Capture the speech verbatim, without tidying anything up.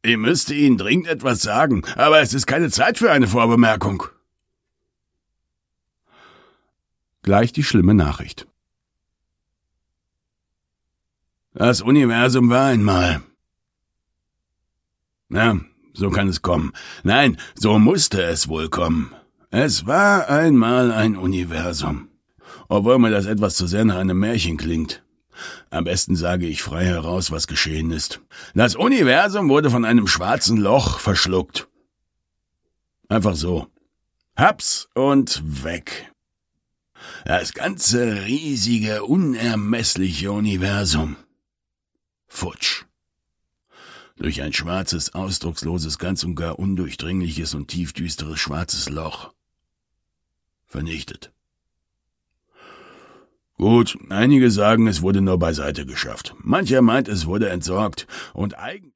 Ich müsste Ihnen dringend etwas sagen, aber es ist keine Zeit für eine Vorbemerkung. Gleich die schlimme Nachricht. Das Universum war einmal. Na, so kann es kommen. Nein, so musste es wohl kommen. Es war einmal ein Universum. Obwohl mir das etwas zu sehr nach einem Märchen klingt. Am besten sage ich frei heraus, was geschehen ist. Das Universum wurde von einem schwarzen Loch verschluckt. Einfach so. Haps und weg. Das ganze riesige, unermessliche Universum. Futsch. Durch ein schwarzes, ausdrucksloses, ganz und gar undurchdringliches und tiefdüsteres schwarzes Loch. Vernichtet. Gut, einige sagen, es wurde nur beiseite geschafft. Mancher meint, es wurde entsorgt. Und eigentlich